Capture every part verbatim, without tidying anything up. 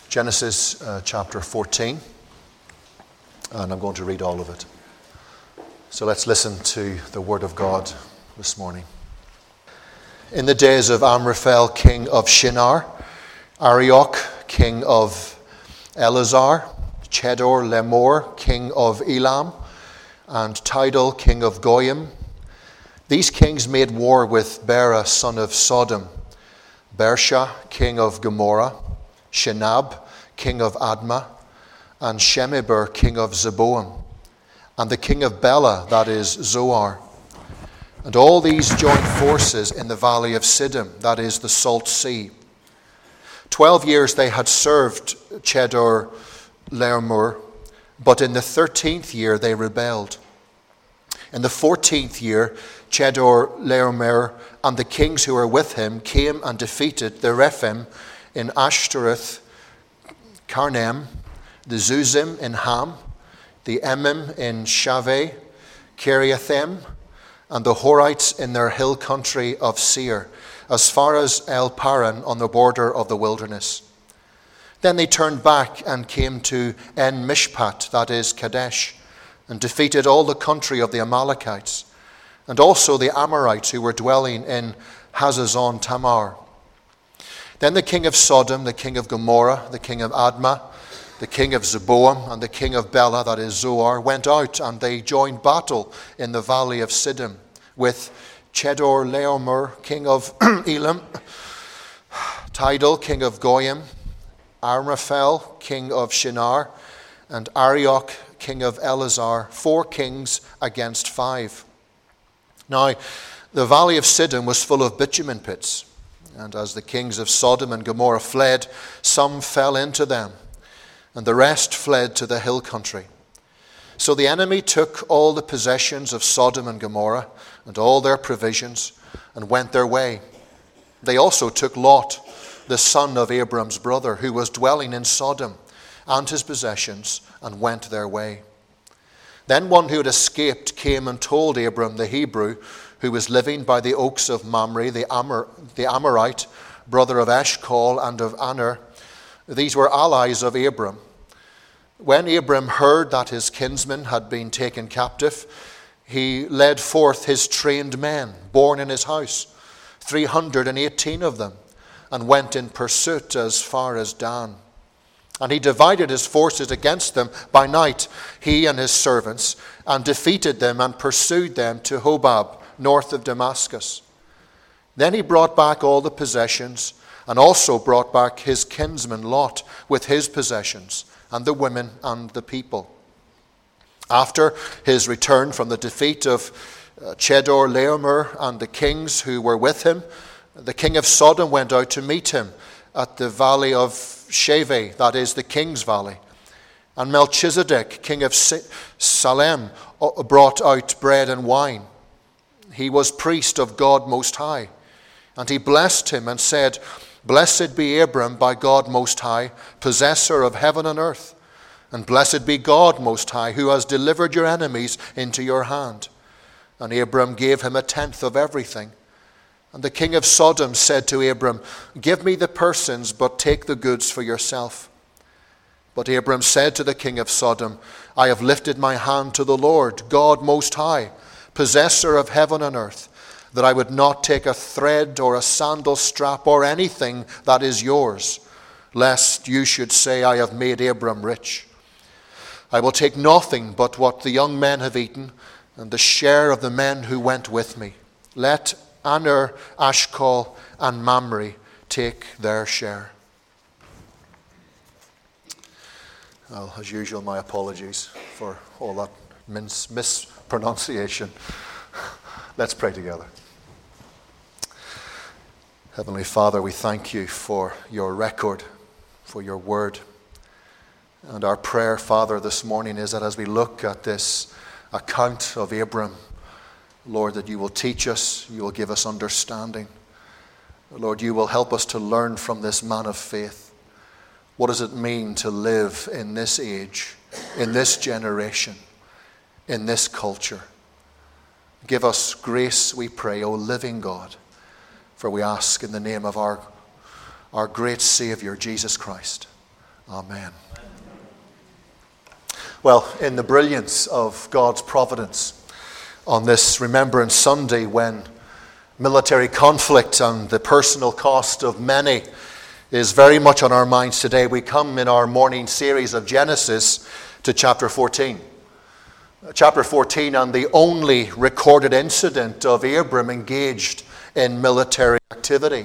Genesis uh, chapter fourteen, and I'm going to read all of it. So let's listen to the word of God this morning. In the days of Amraphel, king of Shinar, Arioch, king of Elazar, Chedor Lemor, king of Elam, and Tidal, king of Goyim, these kings made war with Bera, son of Sodom, Bersha, king of Gomorrah, Shinab, king of Admah, and Shemeber, king of Zeboim, and the king of Bela, that is Zoar. And all these joined forces in the valley of Siddim, that is the Salt Sea. Twelve years they had served Chedor Laomer, but in the thirteenth year they rebelled. In the fourteenth year, Chedor Laomer and the kings who were with him came and defeated the Rephaim in Ashtoreth, Karnem, the Zuzim in Ham, the Emim in Shaveh, Kiriathaim, and the Horites in their hill country of Seir, as far as El Paran on the border of the wilderness. Then they turned back and came to En Mishpat, that is Kadesh, and defeated all the country of the Amalekites, and also the Amorites who were dwelling in Hazazon Tamar. Then the king of Sodom, the king of Gomorrah, the king of Admah, the king of Zeboim, and the king of Bela, that is Zoar, went out, and they joined battle in the valley of Siddim with Chedor Laomer, king of Elam, Tidal, king of Goyim, Amraphel, king of Shinar, and Arioch, king of Elazar, four kings against five. Now, the valley of Siddim was full of bitumen pits, and as the kings of Sodom and Gomorrah fled, some fell into them, and the rest fled to the hill country. So the enemy took all the possessions of Sodom and Gomorrah and all their provisions and went their way. They also took Lot, the son of Abram's brother, who was dwelling in Sodom, and his possessions, and went their way. Then one who had escaped came and told Abram the Hebrew, who was living by the oaks of Mamre, the, Amor, the Amorite, brother of Eshcol and of Aner. These were allies of Abram. When Abram heard that his kinsman had been taken captive, he led forth his trained men, born in his house, three hundred and eighteen of them, and went in pursuit as far as Dan. And he divided his forces against them by night, he and his servants, and defeated them and pursued them to Hobab, north of Damascus. Then he brought back all the possessions, and also brought back his kinsman Lot with his possessions, and the women and the people. After his return from the defeat of Chedor Laomer and the kings who were with him, the king of Sodom went out to meet him at the valley of Shaveh, that is the king's valley. And Melchizedek, king of Salem, brought out bread and wine. He was priest of God Most High. And he blessed him and said, "Blessed be Abram by God Most High, possessor of heaven and earth. And blessed be God Most High, who has delivered your enemies into your hand." And Abram gave him a tenth of everything. And the king of Sodom said to Abram, "Give me the persons, but take the goods for yourself." But Abram said to the king of Sodom, "I have lifted my hand to the Lord, God Most High, possessor of heaven and earth, that I would not take a thread or a sandal strap or anything that is yours, lest you should say, 'I have made Abram rich.' I will take nothing but what the young men have eaten, and the share of the men who went with me. Let Aner, Ashcol, and Mamre take their share." Well, as usual, my apologies for all that mis- mispronunciation. Let's pray together. Heavenly Father, we thank you for your record, for your word. And our prayer, Father, this morning is that as we look at this account of Abram, Lord, that you will teach us, you will give us understanding. Lord, you will help us to learn from this man of faith. What does it mean to live in this age, in this generation, in this culture? Give us grace, we pray, O living God, for we ask in the name of our, our great Savior, Jesus Christ. Amen. Well, in the brilliance of God's providence on this Remembrance Sunday, when military conflict and the personal cost of many is very much on our minds today, we come in our morning series of Genesis to chapter fourteen. Chapter fourteen, and the only recorded incident of Abram engaged in military activity.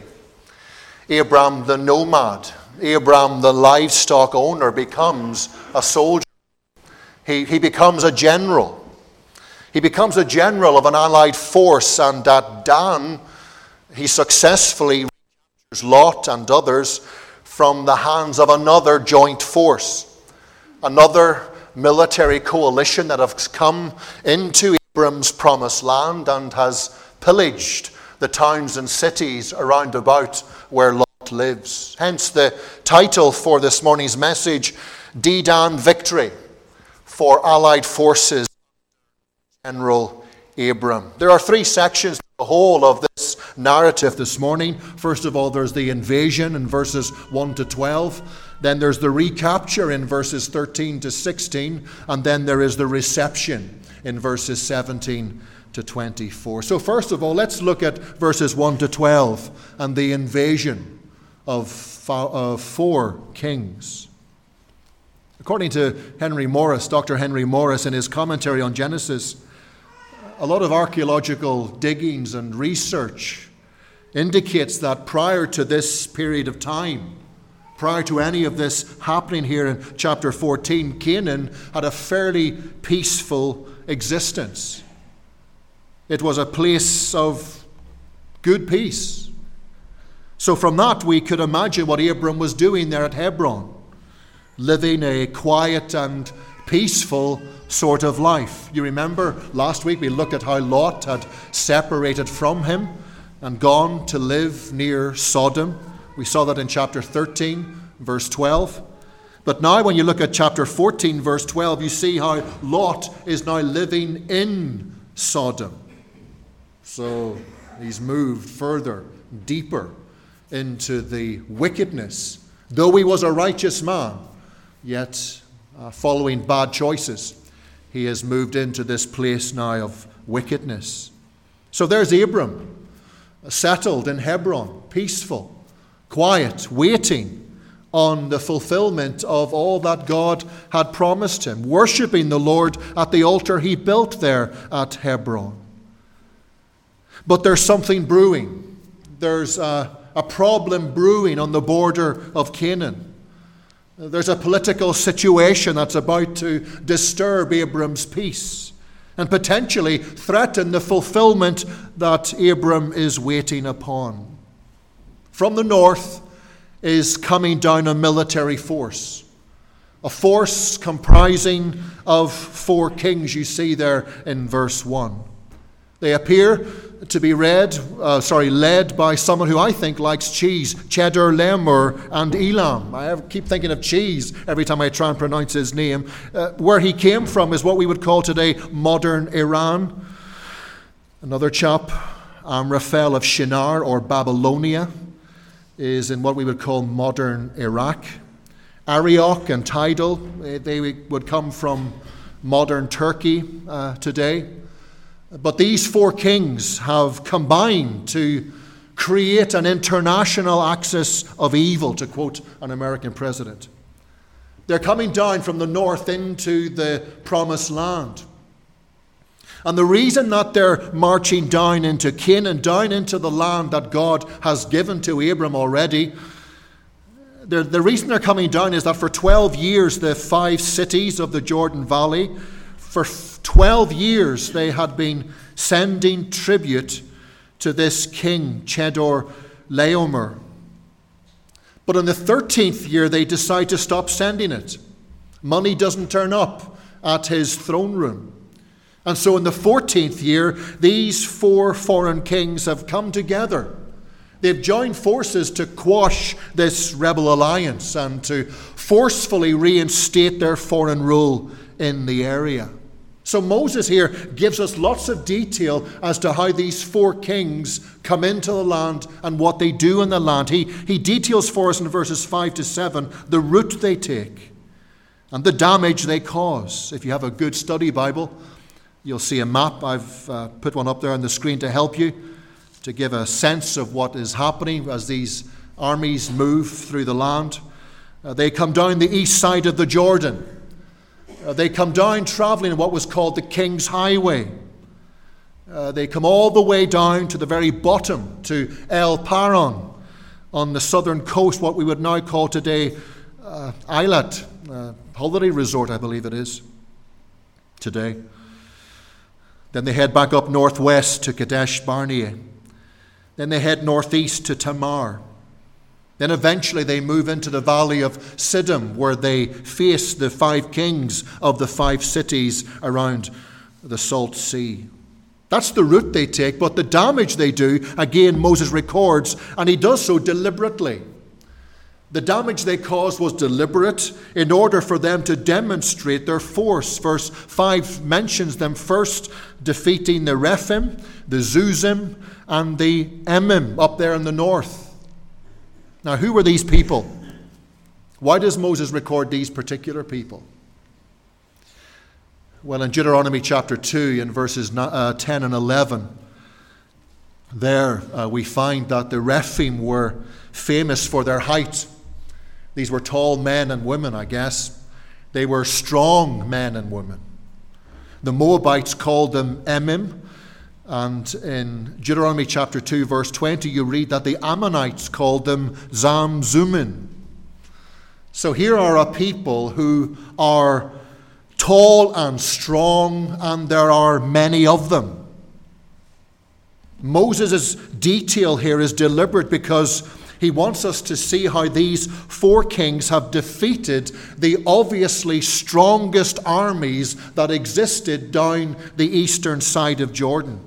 Abram the nomad, Abram the livestock owner, becomes a soldier. He, he becomes a general. He becomes a general of an allied force, and at Dan, he successfully recaptures Lot and others from the hands of another joint force, another military coalition that has come into Abram's promised land and has pillaged the towns and cities around about where Lot lives. Hence the title for this morning's message, D-Dan Victory for Allied Forces, General Abram. There are three sections to the whole of this narrative this morning. First of all, there's the invasion in verses one to twelve. Then there's the recapture in verses thirteen to sixteen. And then there is the reception in verses seventeen to twenty-four. So first of all, let's look at verses one to twelve and the invasion of four kings. According to Henry Morris, Doctor Henry Morris, in his commentary on Genesis, a lot of archaeological diggings and research indicates that prior to this period of time, prior to any of this happening here in chapter fourteen, Canaan had a fairly peaceful existence. It was a place of good peace. So from that we could imagine what Abram was doing there at Hebron, living a quiet and peaceful sort of life. You remember last week we looked at how Lot had separated from him and gone to live near Sodom. We saw that in chapter thirteen, verse twelve. But now when you look at chapter fourteen, verse twelve, you see how Lot is now living in Sodom. So he's moved further, deeper into the wickedness. Though he was a righteous man, yet uh, following bad choices, he has moved into this place now of wickedness. So there's Abram, settled in Hebron, peaceful, quiet, waiting on the fulfillment of all that God had promised him, worshipping the Lord at the altar he built there at Hebron. But there's something brewing. There's a, a problem brewing on the border of Canaan. There's a political situation that's about to disturb Abram's peace and potentially threaten the fulfillment that Abram is waiting upon. From the north is coming down a military force, a force comprising of four kings you see there in verse one. They appear to be read, uh, sorry, led by someone who I think likes cheese, Chedorlaomer and Elam. I keep thinking of cheese every time I try and pronounce his name. Uh, where he came from is what we would call today modern Iran. Another chap, Amraphel of Shinar or Babylonia, is in what we would call modern Iraq. Arioch and Tidal, they would come from modern Turkey uh, today. But these four kings have combined to create an international axis of evil, to quote an American president. They're coming down from the north into the promised land. And the reason that they're marching down into Canaan, down into the land that God has given to Abram already, the, the reason they're coming down is that for twelve years, the five cities of the Jordan Valley, for twelve years they had been sending tribute to this king, Chedorlaomer. But in the thirteenth year, they decide to stop sending it. Money doesn't turn up at his throne room. And so in the fourteenth year, these four foreign kings have come together. They've joined forces to quash this rebel alliance and to forcefully reinstate their foreign rule in the area. So Moses here gives us lots of detail as to how these four kings come into the land and what they do in the land. He, he details for us in verses five to seven the route they take and the damage they cause. If you have a good study Bible, you'll see a map. I've uh, put one up there on the screen to help you, to give a sense of what is happening as these armies move through the land. Uh, they come down the east side of the Jordan. Uh, they come down traveling what was called the King's Highway. Uh, they come all the way down to the very bottom, to El Paran, on the southern coast, what we would now call today uh, Eilat, uh, holiday resort, I believe it is, today. Then they head back up northwest to Kadesh Barnea. Then they head northeast to Tamar. Then eventually they move into the valley of Siddim, where they face the five kings of the five cities around the Salt Sea. That's the route they take, but the damage they do, again, Moses records, and he does so deliberately. The damage they caused was deliberate in order for them to demonstrate their force. Verse five mentions them first defeating the Rephaim, the Zuzim, and the Emim up there in the north. Now, who were these people? Why does Moses record these particular people? Well, in Deuteronomy chapter two, in verses ten and eleven, there uh, we find that the Rephaim were famous for their height. These were tall men and women, I guess. They were strong men and women. The Moabites called them Emim. And in Deuteronomy chapter two, verse twenty, you read that the Ammonites called them Zamzummim. So here are a people who are tall and strong, and there are many of them. Moses' detail here is deliberate because he wants us to see how these four kings have defeated the obviously strongest armies that existed down the eastern side of Jordan.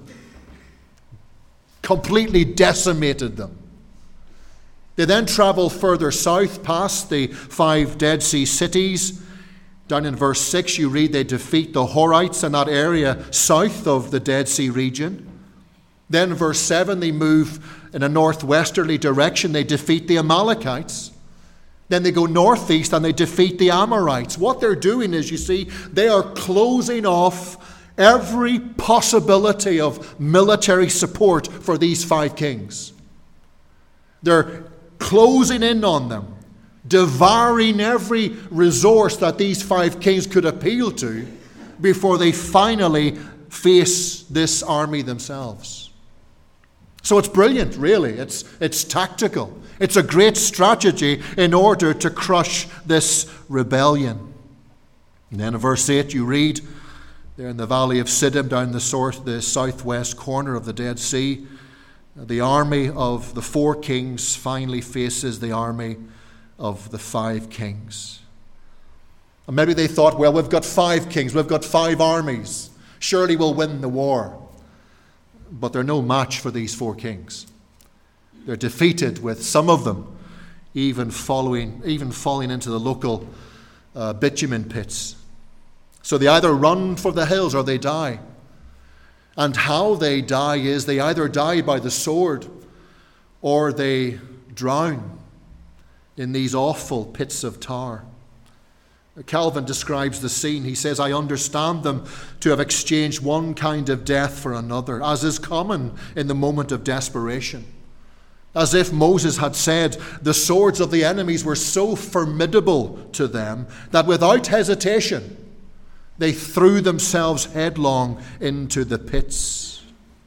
Completely decimated them. They then travel further south past the five Dead Sea cities. Down in verse six you read they defeat the Horites in that area south of the Dead Sea region. Then in verse seven they move in a northwesterly direction. They defeat the Amalekites. Then they go northeast and they defeat the Amorites. What they're doing is, you see, they are closing off every possibility of military support for these five kings. They're closing in on them, devouring every resource that these five kings could appeal to before they finally face this army themselves. So it's brilliant, really. It's, it's tactical. It's a great strategy in order to crush this rebellion. And then in verse eight you read, there in the valley of Siddim, down the, south, the southwest corner of the Dead Sea, the army of the four kings finally faces the army of the five kings. And maybe they thought, well, we've got five kings, we've got five armies. Surely we'll win the war. But they're no match for these four kings. They're defeated, with some of them even following, even falling into the local uh, bitumen pits. So they either run for the hills or they die. And how they die is they either die by the sword or they drown in these awful pits of tar. Calvin describes the scene. He says, I understand them to have exchanged one kind of death for another, as is common in the moment of desperation. As if Moses had said, the swords of the enemies were so formidable to them that without hesitation, they threw themselves headlong into the pits.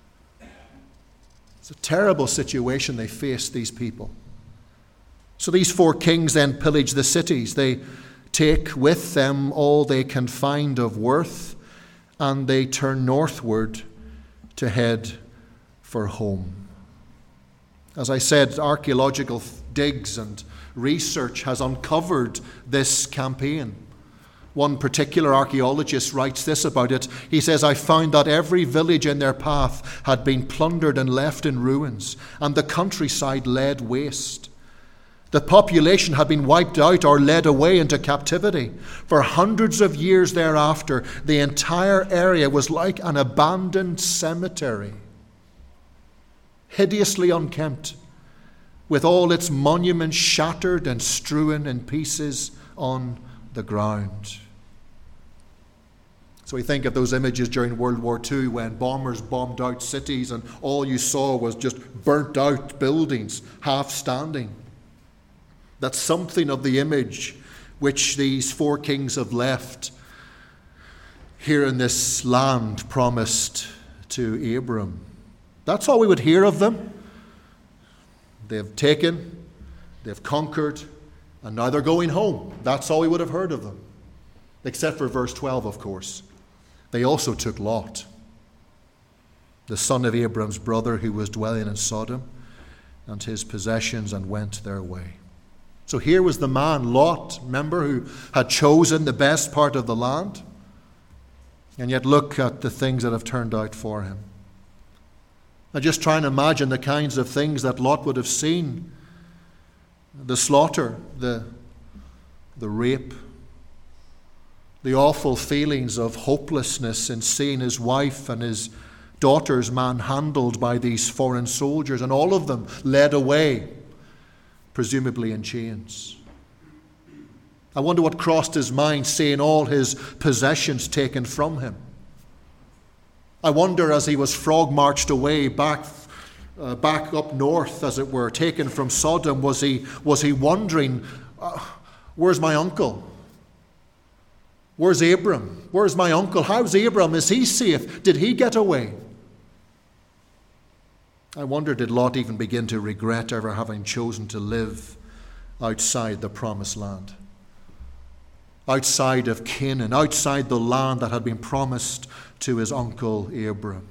It's a terrible situation they faced, these people. So these four kings then pillage the cities. They take with them all they can find of worth, and they turn northward to head for home. As I said, archaeological digs and research has uncovered this campaign. One particular archaeologist writes this about it. He says, I found that every village in their path had been plundered and left in ruins, and the countryside laid waste. The population had been wiped out or led away into captivity. For hundreds of years thereafter, the entire area was like an abandoned cemetery, hideously unkempt, with all its monuments shattered and strewn in pieces on the ground. So we think of those images during World War Two when bombers bombed out cities and all you saw was just burnt out buildings, half standing. That's something of the image which these four kings have left here in this land promised to Abram. That's all we would hear of them. They've taken, they've conquered, and now they're going home. That's all we would have heard of them. Except for verse twelve, of course. They also took Lot, the son of Abram's brother, who was dwelling in Sodom, and his possessions, and went their way. So here was the man, Lot, remember, who had chosen the best part of the land. And yet look at the things that have turned out for him. I just try and imagine the kinds of things that Lot would have seen. The slaughter, the, the rape, the awful feelings of hopelessness in seeing his wife and his daughters manhandled by these foreign soldiers, and all of them led away, presumably in chains. I wonder what crossed his mind seeing all his possessions taken from him. I wonder, as he was frog-marched away back uh, back up north, as it were, taken from Sodom, was he, was he wondering, uh, where's my uncle? Where's Abram? Where's my uncle? How's Abram? Is he safe? Did he get away? I wonder, did Lot even begin to regret ever having chosen to live outside the promised land? Outside of Canaan, outside the land that had been promised to his uncle Abram.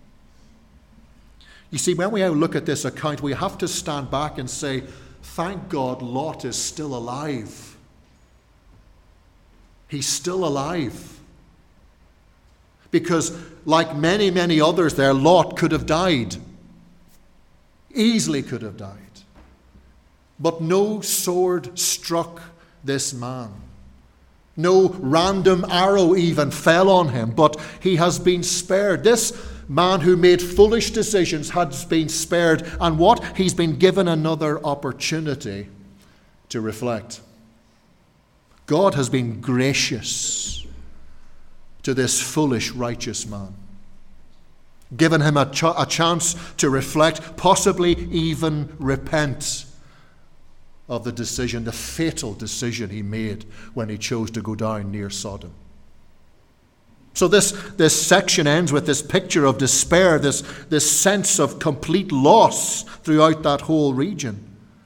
You see, when we look at this account, we have to stand back and say, thank God Lot is still alive. He's still alive. Because like many, many others there, Lot could have died. Easily could have died. But no sword struck this man. No random arrow even fell on him, but he has been spared. This man who made foolish decisions has been spared. And what? He's been given another opportunity to reflect. God has been gracious to this foolish, righteous man. Given him a, ch- a chance to reflect, possibly even repent of the decision, the fatal decision he made when he chose to go down near Sodom. So this, this section ends with this picture of despair, this, this sense of complete loss throughout that whole region.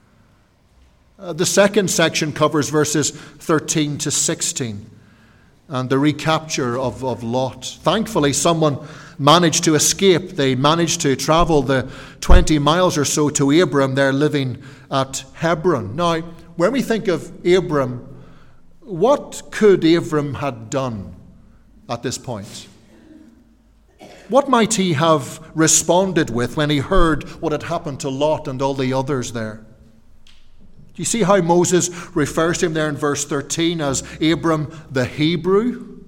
Uh, the second section covers verses thirteen to sixteen and the recapture of, of Lot. Thankfully, someone managed to escape. They managed to travel the twenty miles or so to Abram. They're living at Hebron. Now, when we think of Abram, what could Abram have done at this point? What might he have responded with when he heard what had happened to Lot and all the others there? Do you see how Moses refers to him there in verse thirteen as Abram the Hebrew?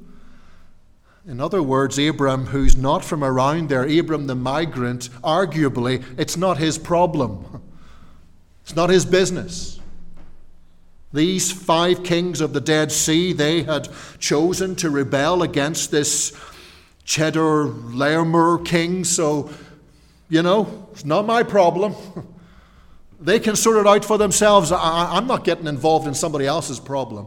In other words, Abram, who's not from around there, Abram the migrant, arguably, it's not his problem. It's not his business. These five kings of the Dead Sea, they had chosen to rebel against this Chedorlaomer king, so, you know, it's not my problem. They can sort it out for themselves. I, I'm not getting involved in somebody else's problem.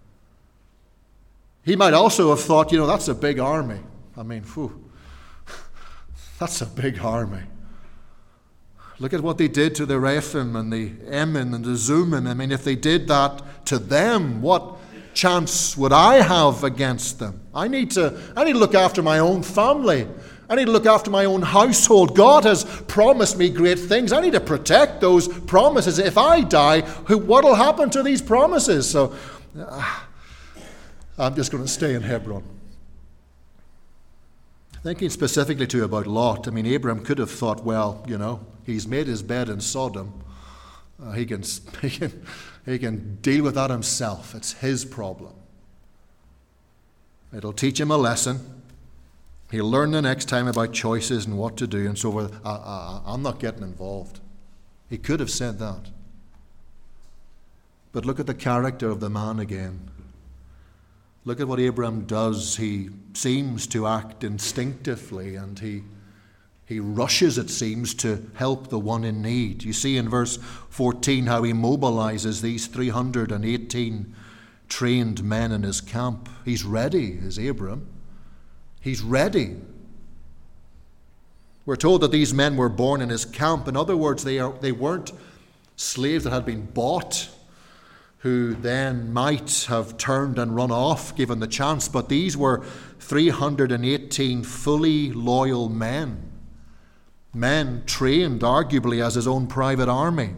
He might also have thought, you know, that's a big army. I mean, whew, that's a big army. Look at what they did to the Rephaim and the Emmin and the Zumim. I mean, if they did that to them, what chance would I have against them? I need to, I need to look after my own family. I need to look after my own household. God has promised me great things. I need to protect those promises. If I die, what will happen to these promises? So uh, I'm just going to stay in Hebron. Thinking specifically too about Lot, I mean, Abram could have thought, well, you know, he's made his bed in Sodom. Uh, he can, he can, he can deal with that himself. It's his problem. It'll teach him a lesson. He'll learn the next time about choices and what to do and so forth. I, I, I'm not getting involved. He could have said that. But look at the character of the man again. Look at what Abraham does. He seems to act instinctively, and he he rushes, it seems, to help the one in need. You see in verse fourteen how he mobilizes these three hundred eighteen trained men in his camp. He's ready, is Abraham. He's ready. We're told that these men were born in his camp. In other words, they are they weren't slaves that had been bought, who then might have turned and run off given the chance, but these were three hundred eighteen fully loyal men. Men trained arguably as his own private army.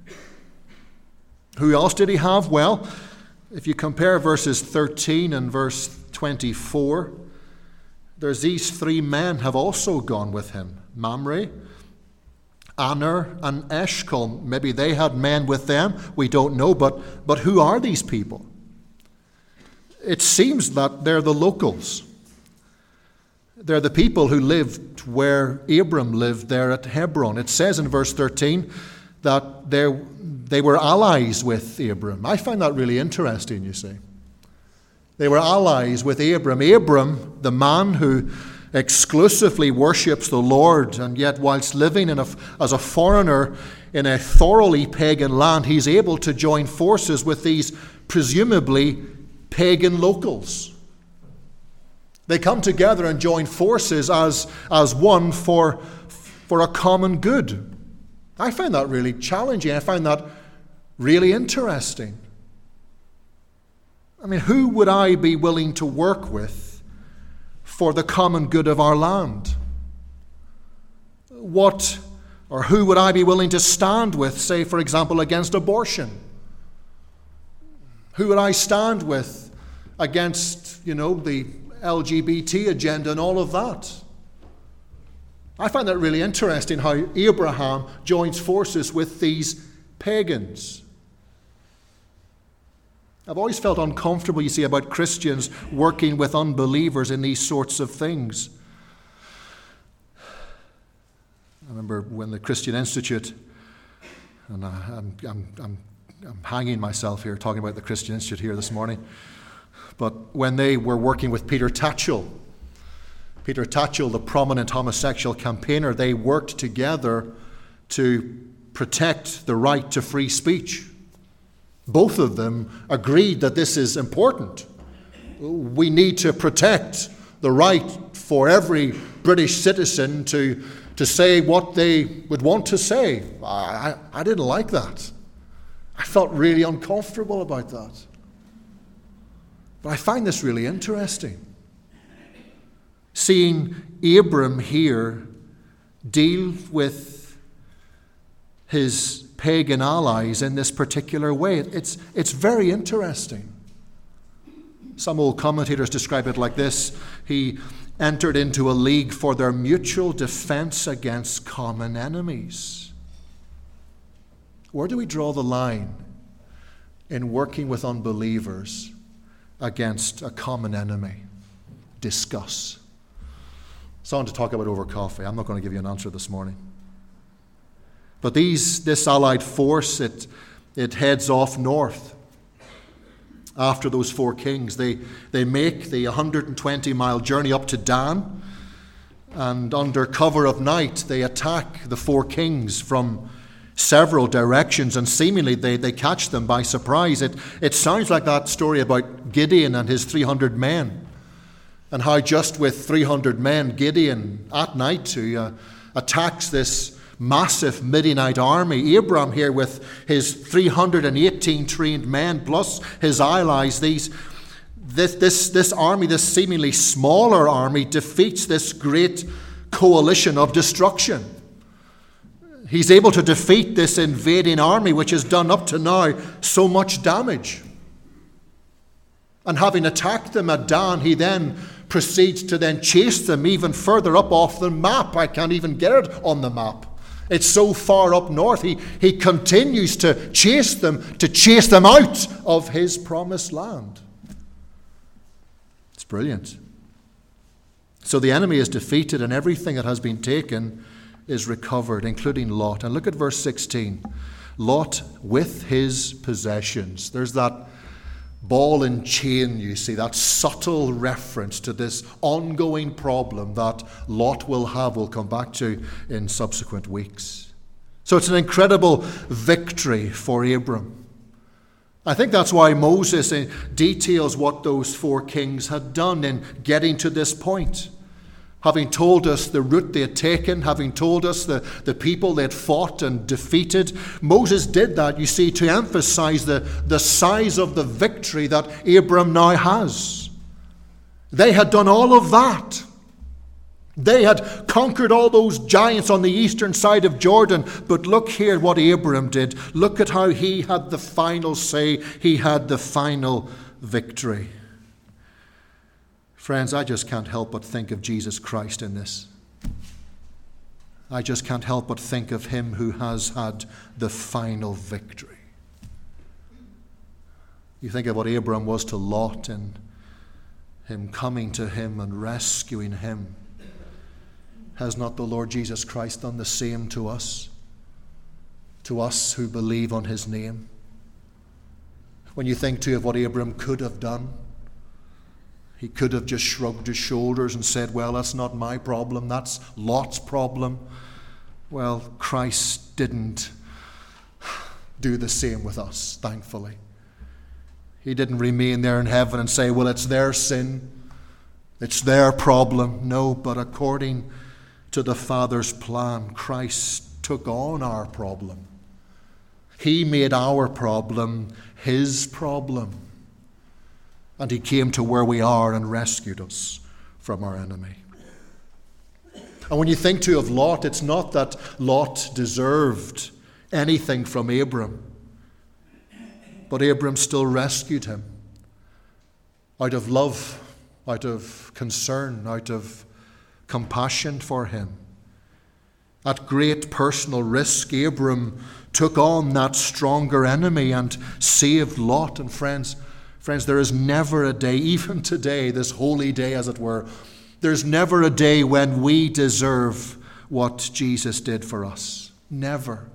Who else did he have? Well, if you compare verses thirteen and verse twenty-four, there's these three men have also gone with him. Mamre, Aner, and Eshcol. Maybe they had men with them. We don't know. But, but who are these people? It seems that they're the locals. They're the people who lived where Abram lived there at Hebron. It says in verse thirteen that they were allies with Abram. I find that really interesting, you see. They were allies with Abram. Abram, the man who exclusively worships the Lord, and yet whilst living in a, as a foreigner in a thoroughly pagan land, he's able to join forces with these presumably pagan locals. They come together and join forces as, as one for, for a common good. I find that really challenging. I find that really interesting. I mean, who would I be willing to work with for the common good of our land? What or who would I be willing to stand with, say, for example, against abortion? Who would I stand with against, you know, the L G B T agenda and all of that? I find that really interesting how Abraham joins forces with these pagans. I've always felt uncomfortable, you see, about Christians working with unbelievers in these sorts of things. I remember when the Christian Institute, and I, I'm, I'm, I'm, I'm hanging myself here talking about the Christian Institute here this morning, but when they were working with Peter Tatchell, Peter Tatchell, the prominent homosexual campaigner, they worked together to protect the right to free speech. Both of them agreed that this is important. We need to protect the right for every British citizen to, to say what they would want to say. I, I didn't like that. I felt really uncomfortable about that. But I find this really interesting. Seeing Abram here deal with his pagan allies in this particular way. It's, it's very interesting. Some old commentators describe it like this: he entered into a league for their mutual defense against common enemies. Where do we draw the line in working with unbelievers against a common enemy? Discuss. Something to talk about over coffee. I'm not going to give you an answer this morning. But these, this allied force, it, it heads off north. After those four kings, they, they make the one hundred twenty mile journey up to Dan, and under cover of night, they attack the four kings from several directions, and seemingly they, they catch them by surprise. It, it sounds like that story about Gideon and his three hundred men, and how just with three hundred men, Gideon at night too, uh, attacks this massive Midianite army. Abram here with his three hundred eighteen trained men plus his allies, these this this this army, this seemingly smaller army, defeats this great coalition of destruction. He's able to defeat this invading army which has done up to now so much damage. And having attacked them at Dan, he then proceeds to then chase them even further up off the map. I can't even get it on the map. It's so far up north. He, he continues to chase them, to chase them out of his promised land. It's brilliant. So the enemy is defeated and everything that has been taken is recovered, including Lot. And look at verse sixteen. Lot with his possessions. There's that ball and chain, you see, that subtle reference to this ongoing problem that Lot will have, we'll come back to in subsequent weeks. So it's an incredible victory for Abram. I think that's why Moses details what those four kings had done in getting to this point. Having told us the route they had taken, having told us the, the people they had fought and defeated, Moses did that, you see, to emphasize the, the size of the victory that Abram now has. They had done all of that. They had conquered all those giants on the eastern side of Jordan. But look here what Abram did. Look at how he had the final say. He had the final victory. Friends, I just can't help but think of Jesus Christ in this. I just can't help but think of him who has had the final victory. You think of what Abram was to Lot and him coming to him and rescuing him. Has not the Lord Jesus Christ done the same to us? To us who believe on his name? When you think too of what Abram could have done, he could have just shrugged his shoulders and said, well, that's not my problem, that's Lot's problem. Well, Christ didn't do the same with us, thankfully. He didn't remain there in heaven and say, well, it's their sin, it's their problem. No, but according to the Father's plan, Christ took on our problem. He made our problem his problem. And he came to where we are and rescued us from our enemy. And when you think too of Lot, it's not that Lot deserved anything from Abram. But Abram still rescued him. Out of love, out of concern, out of compassion for him. At great personal risk, Abram took on that stronger enemy and saved Lot. And friends, Friends, there is never a day, even today, this holy day as it were, there's never a day when we deserve what Jesus did for us. Never.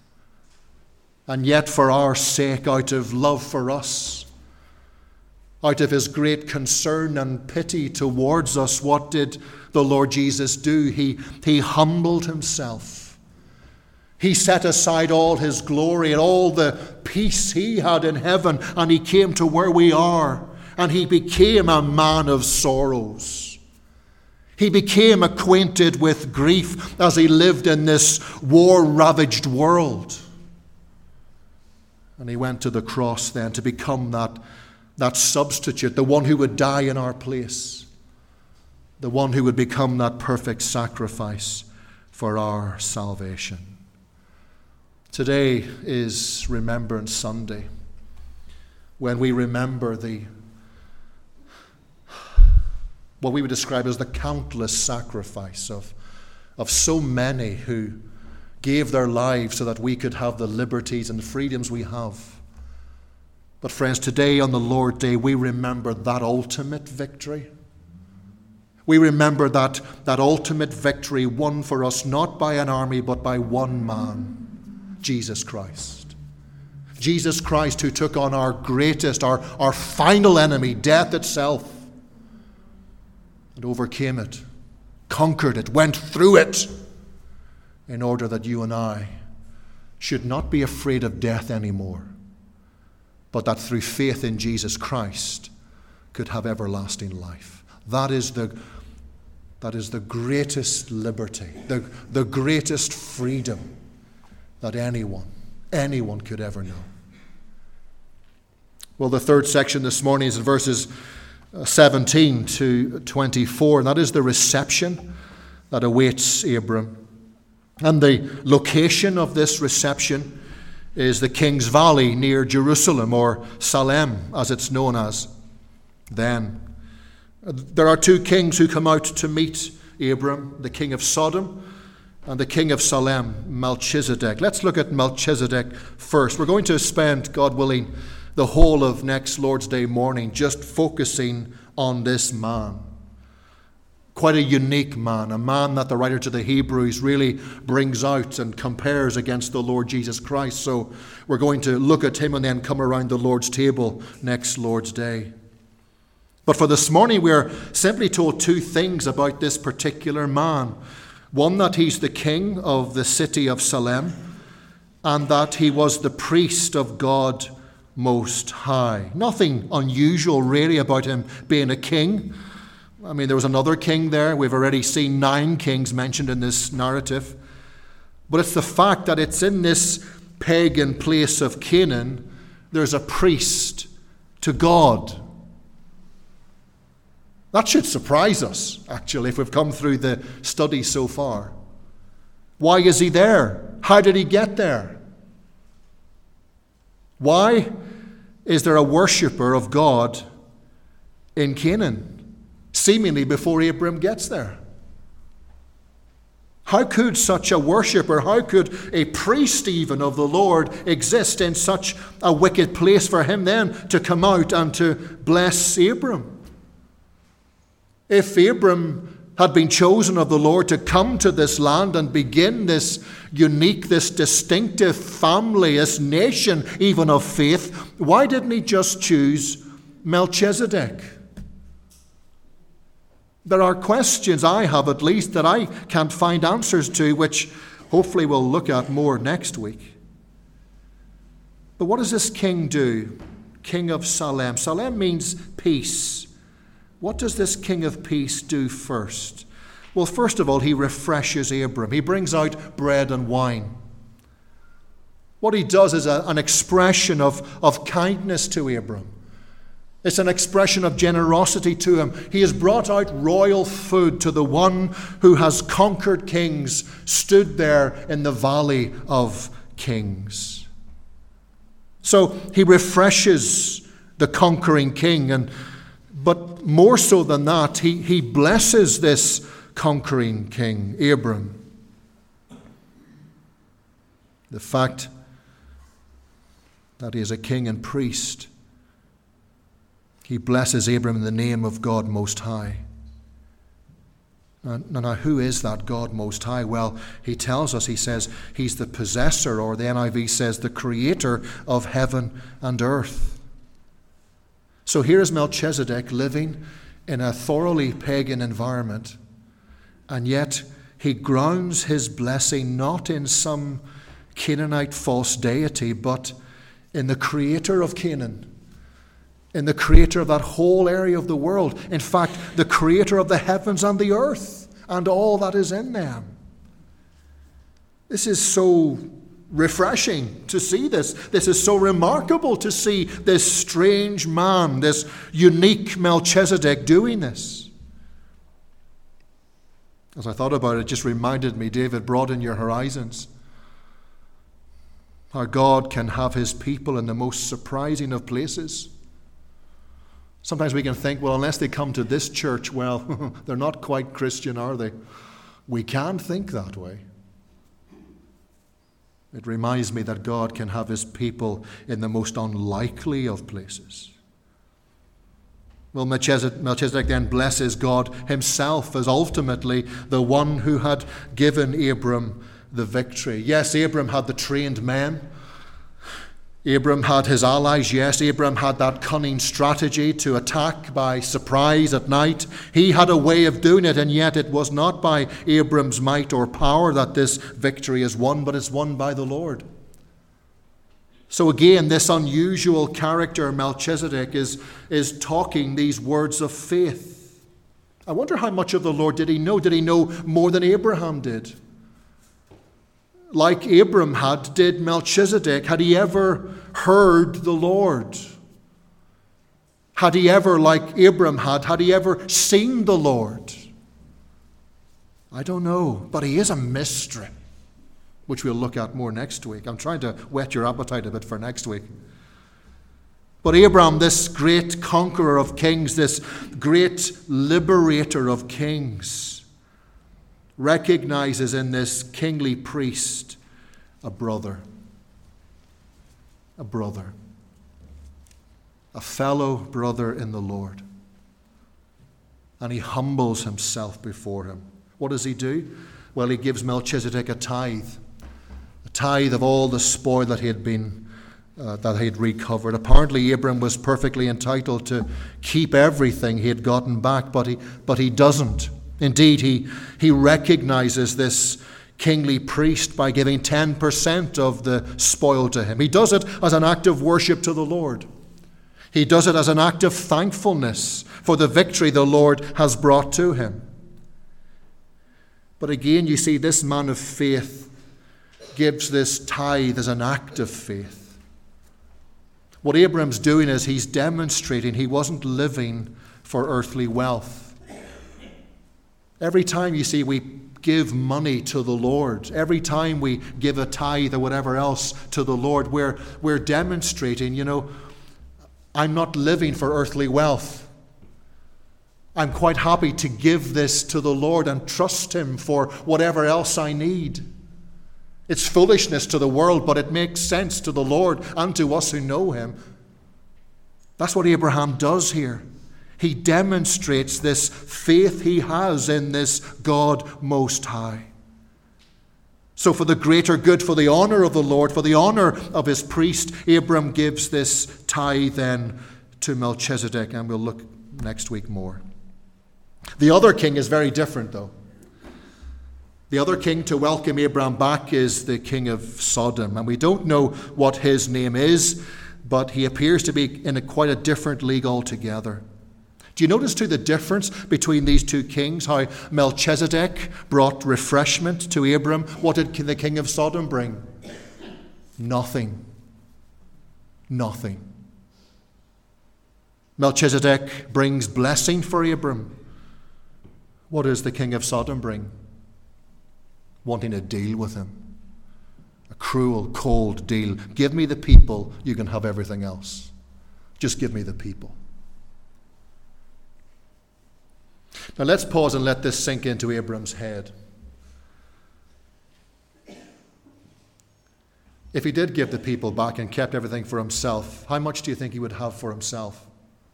And yet for our sake, out of love for us, out of his great concern and pity towards us, what did the Lord Jesus do? He, he humbled himself. He set aside all his glory and all the peace he had in heaven, and he came to where we are, and he became a man of sorrows. He became acquainted with grief as he lived in this war-ravaged world. And he went to the cross then to become that, that substitute, the one who would die in our place, the one who would become that perfect sacrifice for our salvation. Today is Remembrance Sunday, when we remember the what we would describe as the countless sacrifice of, of so many who gave their lives so that we could have the liberties and the freedoms we have. But friends, today on the Lord's Day, we remember that ultimate victory. We remember that, that ultimate victory won for us not by an army but by one man. Jesus Christ. Jesus Christ, who took on our greatest, our, our final enemy, death itself, and overcame it, conquered it, went through it, in order that you and I should not be afraid of death anymore, but that through faith in Jesus Christ could have everlasting life. That is the, that is the greatest liberty, the, the greatest freedom that anyone, anyone could ever know. Well, the third section this morning is in verses seventeen to twenty-four, and that is the reception that awaits Abram. And the location of this reception is the King's Valley near Jerusalem, or Salem, as it's known as then. There are two kings who come out to meet Abram, the king of Sodom and the king of Salem, Melchizedek. Let's look at Melchizedek first. We're going to spend, God willing, the whole of next Lord's Day morning just focusing on this man. Quite a unique man, a man that the writer to the Hebrews really brings out and compares against the Lord Jesus Christ. So we're going to look at him and then come around the Lord's table next Lord's Day. But for this morning, we're simply told two things about this particular man. One, that he's the king of the city of Salem, and that he was the priest of God Most High. Nothing unusual really about him being a king. I mean, there was another king there. We've already seen nine kings mentioned in this narrative. But it's the fact that it's in this pagan place of Canaan, there's a priest to God. That should surprise us, actually, if we've come through the study so far. Why is he there? How did he get there? Why is there a worshipper of God in Canaan, seemingly before Abram gets there? How could such a worshipper, how could a priest even of the Lord exist in such a wicked place for him then to come out and to bless Abram? If Abram had been chosen of the Lord to come to this land and begin this unique, this distinctive family, this nation even of faith, why didn't he just choose Melchizedek? There are questions I have, at least, that I can't find answers to, which hopefully we'll look at more next week. But what does this king do? King of Salem. Salem means peace. What does this king of peace do first? Well, first of all, he refreshes Abram. He brings out bread and wine. What he does is a, an expression of, of kindness to Abram. It's an expression of generosity to him. He has brought out royal food to the one who has conquered kings, stood there in the valley of kings. So he refreshes the conquering king, and but more so than that, he, he blesses this conquering king, Abram. The fact that he is a king and priest, he blesses Abram in the name of God Most High. And now, who is that God Most High? Well, he tells us, he says, he's the possessor, or the N I V says, the creator of heaven and earth. So here is Melchizedek living in a thoroughly pagan environment, and yet he grounds his blessing not in some Canaanite false deity, but in the creator of Canaan, in the creator of that whole area of the world. In fact, the creator of the heavens and the earth and all that is in them. This is so refreshing to see this. This is so remarkable to see this strange man, this unique Melchizedek doing this. As I thought about it, it just reminded me, David, broaden your horizons. How God can have his people in the most surprising of places. Sometimes we can think, well, unless they come to this church, well, they're not quite Christian, are they? We can think that way. It reminds me that God can have his people in the most unlikely of places. Well, Melchizedek then blesses God himself as ultimately the one who had given Abram the victory. Yes, Abram had the trained men. Abram had his allies. Yes, Abram had that cunning strategy to attack by surprise at night. He had a way of doing it, and yet it was not by Abram's might or power that this victory is won, but it's won by the Lord. So again, this unusual character, Melchizedek, is, is talking these words of faith. I wonder how much of the Lord did he know? Did he know more than Abraham did? Like Abram had, did Melchizedek, had he ever heard the Lord? Had he ever, like Abram had, had he ever seen the Lord? I don't know, but he is a mystery, which we'll look at more next week. I'm trying to whet your appetite a bit for next week. But Abram, this great conqueror of kings, this great liberator of kings, recognizes in this kingly priest a brother. A brother. A fellow brother in the Lord. And he humbles himself before him. What does he do? Well, he gives Melchizedek a tithe. A tithe of all the spoil that he had been uh, that he had recovered. Apparently, Abram was perfectly entitled to keep everything he had gotten back, but he but he doesn't. Indeed, he he recognizes this kingly priest by giving ten percent of the spoil to him. He does it as an act of worship to the Lord. He does it as an act of thankfulness for the victory the Lord has brought to him. But again, you see, this man of faith gives this tithe as an act of faith. What Abram's doing is he's demonstrating he wasn't living for earthly wealth. Every time, you see, we give money to the Lord, every time we give a tithe or whatever else to the Lord, we're, we're demonstrating, you know, I'm not living for earthly wealth. I'm quite happy to give this to the Lord and trust Him for whatever else I need. It's foolishness to the world, but it makes sense to the Lord and to us who know Him. That's what Abraham does here. He demonstrates this faith he has in this God Most High. So for the greater good, for the honor of the Lord, for the honor of his priest, Abram gives this tithe then to Melchizedek, and we'll look next week more. The other king is very different, though. The other king to welcome Abram back is the king of Sodom, and we don't know what his name is, but he appears to be in a quite a different league altogether. Do you notice too the difference between these two kings? How Melchizedek brought refreshment to Abram. What did the king of Sodom bring? Nothing. Nothing. Melchizedek brings blessing for Abram. What does the king of Sodom bring? Wanting a deal with him. A cruel, cold deal. Give me the people, you can have everything else. Just give me the people. Now let's pause and let this sink into Abram's head. If he did give the people back and kept everything for himself, how much do you think he would have for himself?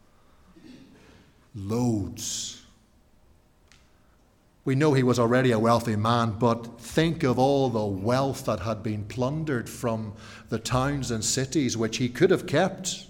Loads. We know he was already a wealthy man, but think of all the wealth that had been plundered from the towns and cities which he could have kept.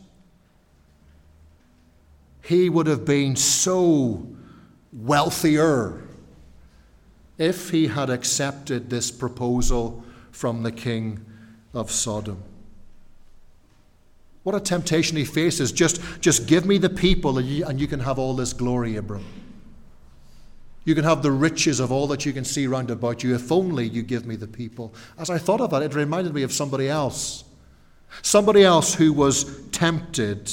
He would have been so wealthier if he had accepted this proposal from the king of Sodom. What a temptation he faces. Just, just give me the people and you, and you can have all this glory, Abram. You can have the riches of all that you can see round about you if only you give me the people. As I thought of that, it reminded me of somebody else. Somebody else who was tempted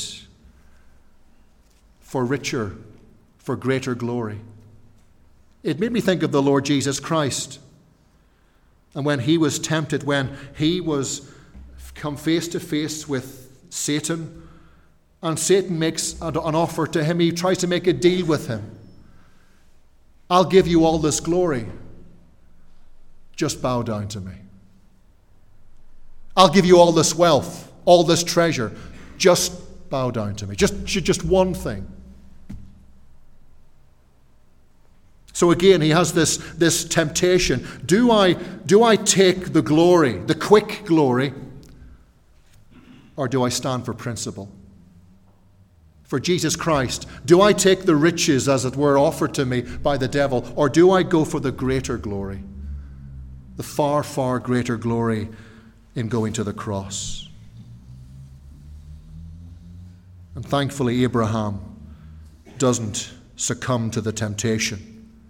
for richer, for greater glory. It made me think of the Lord Jesus Christ. And when he was tempted, when he was come face to face with Satan, and Satan makes an offer to him, he tries to make a deal with him. I'll give you all this glory. Just bow down to me. I'll give you all this wealth, all this treasure. Just bow down to me. Just, just one thing. So again, he has this, this temptation. Do I, do I take the glory, the quick glory, or do I stand for principle? For Jesus Christ, do I take the riches, as it were, offered to me by the devil, or do I go for the greater glory? The far, far greater glory in going to the cross. And thankfully, Abraham doesn't succumb to the temptation.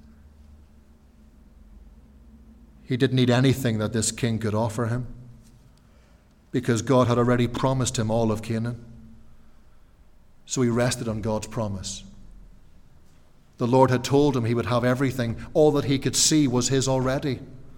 He didn't need anything that this king could offer him, because God had already promised him all of Canaan. So he rested on God's promise. The Lord had told him he would have everything. All that he could see was his already.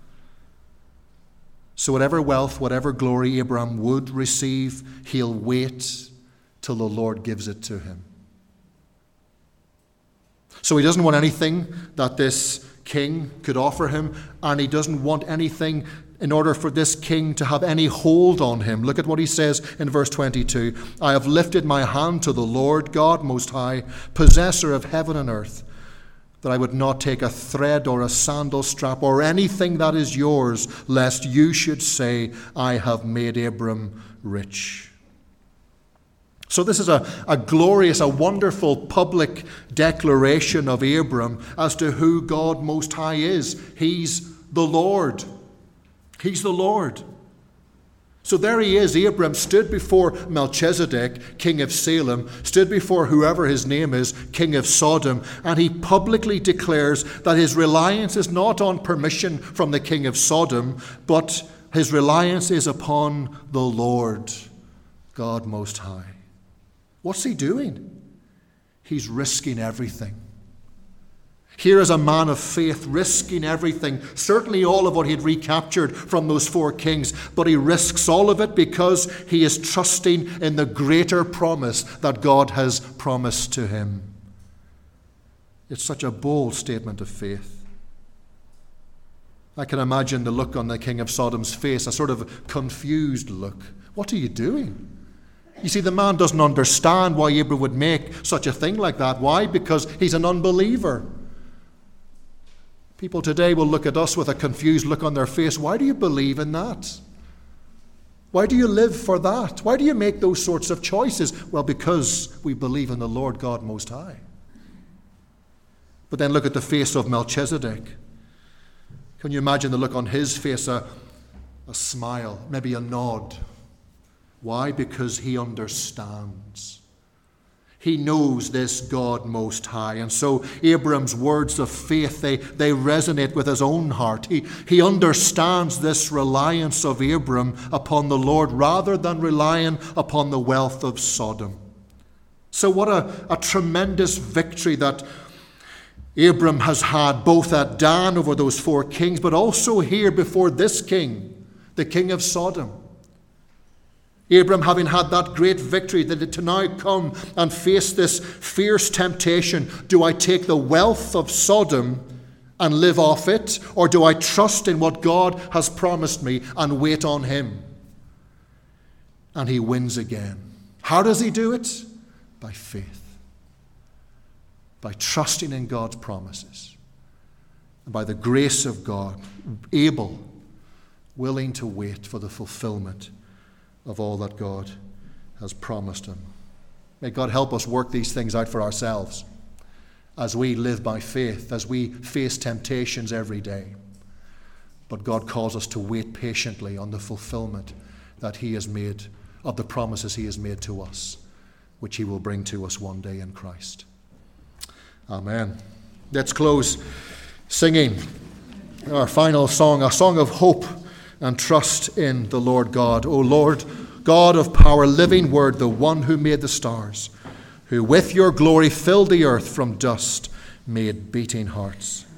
So whatever wealth, whatever glory Abraham would receive, he'll wait till the Lord gives it to him. So he doesn't want anything that this king could offer him, and he doesn't want anything in order for this king to have any hold on him. Look at what he says in verse twenty-two. I have lifted my hand to the Lord God Most High, possessor of heaven and earth, that I would not take a thread or a sandal strap or anything that is yours, lest you should say, I have made Abram rich. So this is a, a glorious, a wonderful public declaration of Abram as to who God Most High is. He's the Lord. He's the Lord. So there he is. Abram stood before Melchizedek, king of Salem, stood before whoever his name is, king of Sodom, and he publicly declares that his reliance is not on permission from the king of Sodom, but his reliance is upon the Lord, God Most High. What's he doing? He's risking everything. Here is a man of faith risking everything, certainly all of what he had recaptured from those four kings, but he risks all of it because he is trusting in the greater promise that God has promised to him. It's such a bold statement of faith. I can imagine the look on the king of Sodom's face, a sort of confused look. What are you doing? You see, the man doesn't understand why Abram would make such a thing like that. Why? Because he's an unbeliever. People today will look at us with a confused look on their face. Why do you believe in that? Why do you live for that? Why do you make those sorts of choices? Well, because we believe in the Lord God Most High. But then look at the face of Melchizedek. Can you imagine the look on his face? A, a smile, maybe a nod. Why? Because he understands. He knows this God Most High. And so Abram's words of faith, they, they resonate with his own heart. He, he understands this reliance of Abram upon the Lord rather than relying upon the wealth of Sodom. So what a, a tremendous victory that Abram has had, both at Dan over those four kings, but also here before this king, the king of Sodom. Abram, having had that great victory, that to now come and face this fierce temptation. Do I take the wealth of Sodom and live off it? Or do I trust in what God has promised me and wait on him? And he wins again. How does he do it? By faith. By trusting in God's promises. And by the grace of God, able, willing to wait for the fulfillment of all that God has promised him. May God help us work these things out for ourselves as we live by faith, as we face temptations every day. But God calls us to wait patiently on the fulfillment that he has made, of the promises he has made to us, which he will bring to us one day in Christ. Amen. Let's close singing our final song, a song of hope and trust in the Lord God. O Lord, God of power, living word, the one who made the stars, who with your glory filled the earth, from dust made beating hearts.